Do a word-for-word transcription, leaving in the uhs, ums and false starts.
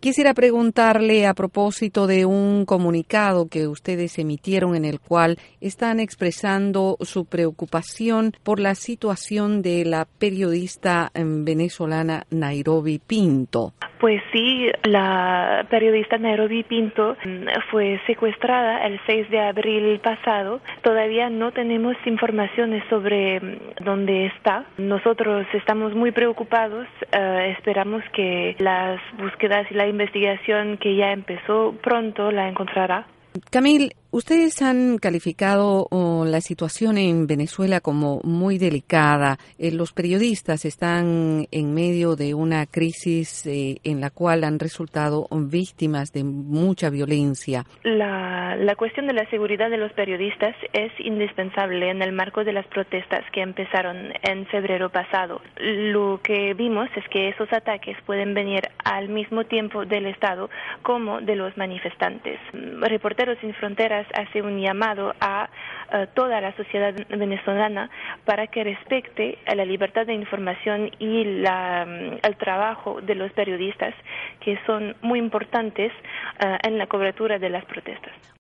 Quisiera preguntarle a propósito de un comunicado que ustedes emitieron en el cual están expresando su preocupación por la situación de la periodista venezolana Nairobi Pinto. Pues sí, la periodista Nairobi Pinto fue secuestrada el seis de abril pasado. Todavía no tenemos informaciones sobre dónde está. Nosotros estamos muy preocupados. Uh, esperamos que las búsquedas y la investigación que ya empezó pronto la encontrará. Camil, ustedes han calificado oh, la situación en Venezuela como muy delicada. Eh, los periodistas están en medio de una crisis eh, en la cual han resultado víctimas de mucha violencia. La, la cuestión de la seguridad de los periodistas es indispensable en el marco de las protestas que empezaron en febrero pasado. Lo que vimos es que esos ataques pueden venir al mismo tiempo del Estado como de los manifestantes. Reporteros Sin Fronteras hace un llamado a uh, toda la sociedad venezolana para que respete a la libertad de información y la, um, el trabajo de los periodistas, que son muy importantes uh, en la cobertura de las protestas.